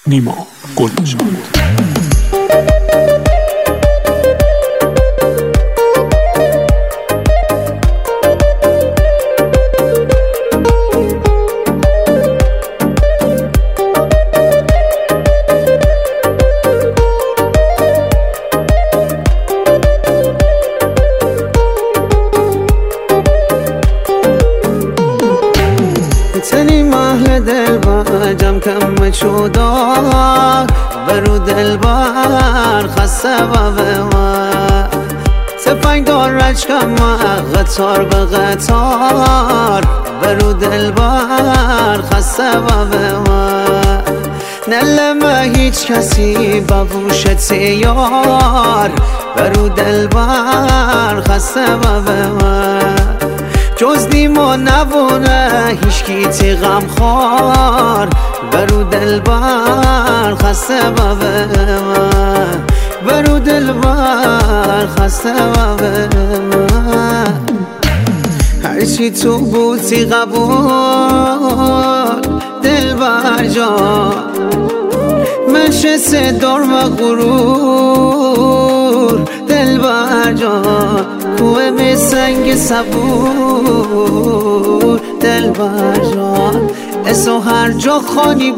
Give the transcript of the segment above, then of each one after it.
نیما گلنژاد. تنی محل دل جم کم چودار برو دل بر خسته و بمار سفنگ دار رج کم قطار به قطار برو دل بر خسته و بمار نلمه هیچ کسی ببوشت یار برو دل بر خسته و بمار جز نیما نبونه هیچکی تی غم خوار برو دل بر خسته و بمار برو دل بر خسته و بمار هرچی تو بودی قبول دل بر جان منشسته دار و غرور دل بر جان کوه به سنگ صبور دل بر جان اسو هر جا خانی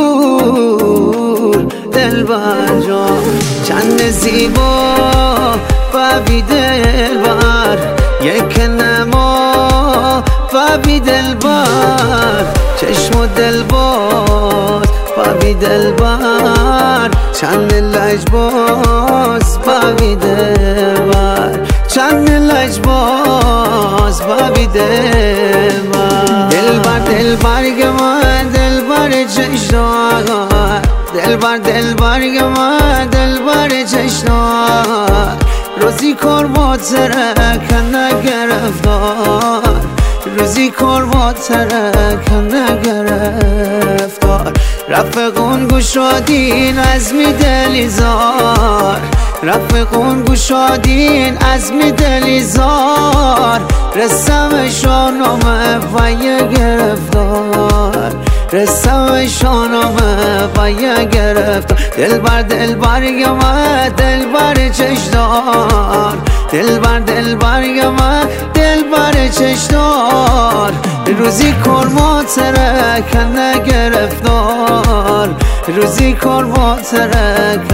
بود دل بر جان چند زیبا و بی دل بر یک نما و بی دل بر چشم و دل باز و بی دل بر چند لجباز و بی دل بر چند لجباز و بی دل بر دل بر دل برگ من دل بر چشنار دل بر من دل بر چشنار روزی کار با ترک نگرفتار روزی کار با ترک نگرفتار رفقون گوشادین عزمی دلیزار رفقون گوشادین عزمی دلیزار رسم شانامه و یه گرفتار رسم شانامه و یه گرفتار دل بر گمه دل بر چشدار دل بر گمه دل بر چشدار روزی کرما ترک نگرفتار روزی کرما ترک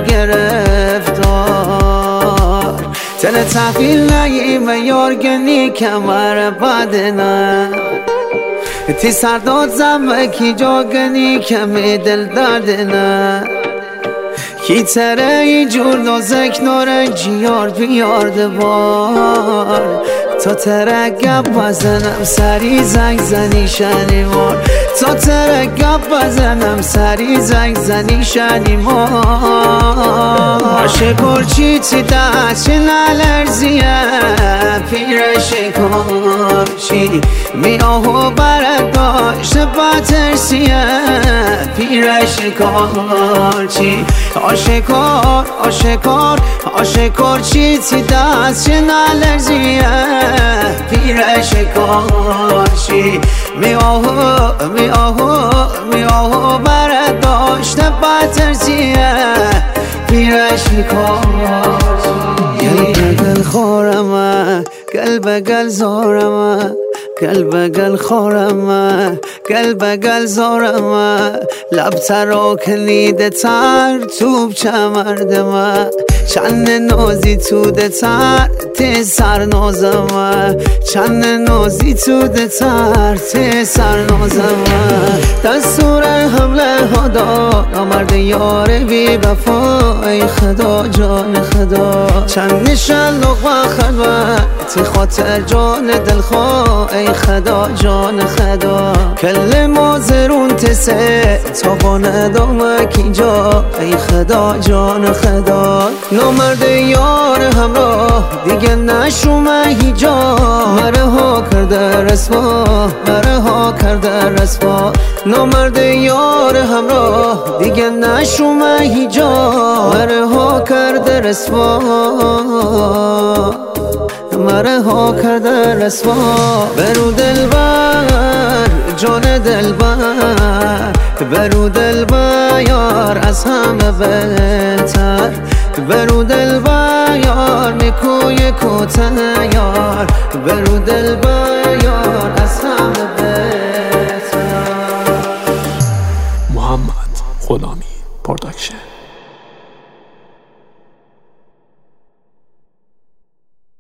نگرفتار تل تحقیل نگیم یارگنی کمر بدنه تی سرداد زمکی جاگنی کمی دل دردنه کی تره ای جور نازک نارنجی یار بیارده بار تا تره گپ بزنم سری زنگ زنی شنیمار تا تره گپ بزنم سری زنگ زنی شنیمار عاشقور چی تی دست چه نلرزیه پیرشکار چی می آهو برداشت بترسیه پیرشکار چی عاشقار چی تی دست چه نلرزیه پیرشکار چی می آهو برداشت بترسیه پیرشکار گل خورمه گل بگل زارمه گل بگل خورمه گل بگل زارمه لب ترا کنیده تر توب چمردمه چند نازی تو ده تر تی سر نازمه چند نازی تو ده تر تی سر نازمه دستور حمله ها داد آمرد یار بی وفا ای خدا جان خدا چند نشن لقمه خلوت تی خاطر جان دلخواه ای خدا جان خدا کل مازرون تسه تا با ندامک اینجا ای خدا جان خدا نامرد یار همراه دیگه نشومه هیجا مره ها کرده رسوا مره ها کرده رسوا نامرد یار همراه دیگه نشومه هیجا مره ها کرده رسوا مره ها کرده رسوا برو دلبر جان دلبر برو دل بیار از همه بهتر، برو دل بیار میکوی کوته یار، برو دل بیار از همه بهتر. محمد غلامی پروداکشن.